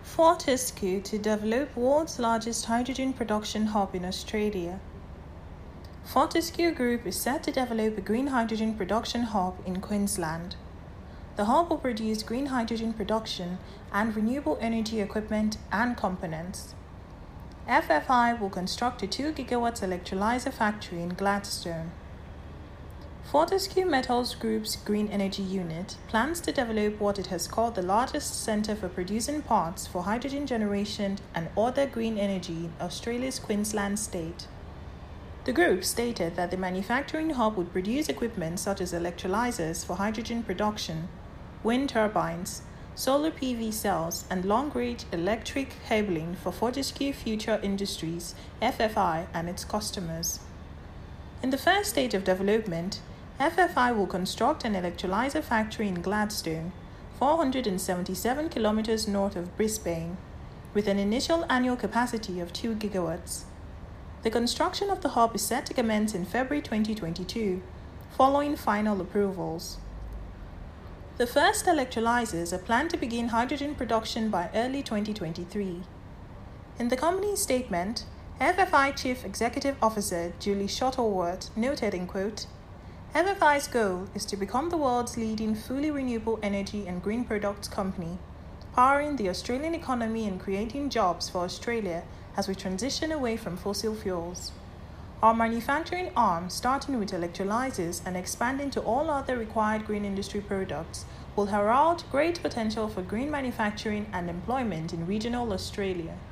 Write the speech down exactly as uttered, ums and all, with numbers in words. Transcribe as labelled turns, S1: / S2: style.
S1: Fortescue to develop world's largest hydrogen production hub in Australia. Fortescue Group is set to develop a green hydrogen production hub in Queensland. The hub will produce green hydrogen production and renewable energy equipment and components. F F I will construct a two gigawatt electrolyzer factory in Gladstone. Fortescue Metals Group's Green Energy Unit plans to develop what it has called the largest centre for producing parts for hydrogen generation and other green energy in Australia's Queensland state. The group stated that the manufacturing hub would produce equipment such as electrolyzers for hydrogen production, wind turbines, solar P V cells, and long-range electric cabling for Fortescue Future Industries F F I and its customers. In the first stage of development, F F I will construct an electrolyzer factory in Gladstone, four hundred seventy-seven kilometers north of Brisbane, with an initial annual capacity of two gigawatts. The construction of the hub is set to commence in February twenty twenty-two, following final approvals. The first electrolyzers are planned to begin hydrogen production by early twenty twenty-three. In the company's statement, F F I Chief Executive Officer Julie Shuttleworth noted in quote, F F I's goal is to become the world's leading fully renewable energy and green products company, powering the Australian economy and creating jobs for Australia as we transition away from fossil fuels. Our manufacturing arm, starting with electrolyzers and expanding to all other required green industry products, will herald great potential for green manufacturing and employment in regional Australia.